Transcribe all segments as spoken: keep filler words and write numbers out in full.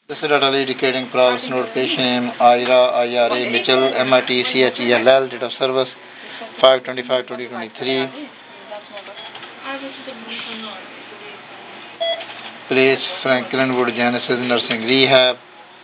This is data indicating progress node patient name Ira I R A Mitchell M I T C H E L L date of service five twenty-five twenty twenty-three. Place Franklin Wood Genesis Nursing Rehab.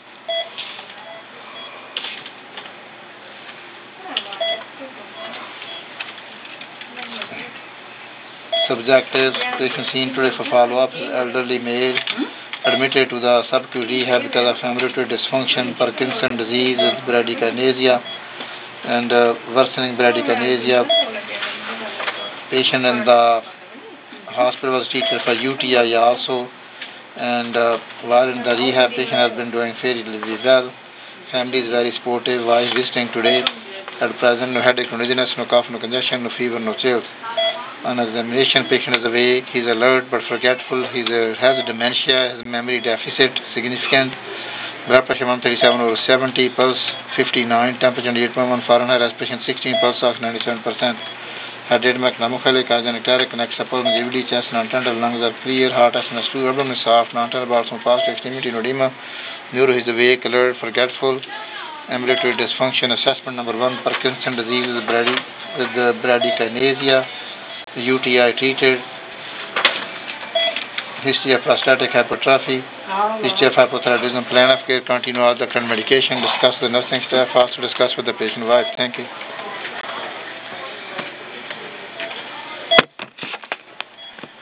Subjectives patient seen today for follow-up is elderly male admitted to the subacute rehab because of ambulatory dysfunction, Parkinson disease with bradykinesia and uh, worsening bradykinesia. Patient in the hospital was treated for U T I also, and uh, while in the rehab, patient has been doing fairly well. Family is very supportive. Wife visiting today. At present, no headache, no dizziness, no cough, no congestion, no fever, no chills. On examination, patient is awake. He is alert but forgetful. He has a dementia. His memory deficit significant. Blood pressure one thirty-seven over seventy. Pulse fifty-nine. Temperature eight point one Fahrenheit. Respiration sixteen. Pulse ox ninety-seven percent. Heart rate mechanomechanic, cardiac, neck support, longevity, chest, non-tender, lungs are clear, heart S N S two, abdomen is soft, non-tender, bowels fast, extremity, no edema, neuro is awake, alert, forgetful, ambulatory dysfunction, assessment number one, Parkinson disease with, brady, with the bradykinesia, U T I treated, history of prostatic hypertrophy, history of hypothyroidism, plan of care, continue all the current medication, discuss with the nursing staff, also discuss with the patient wife. Thank you.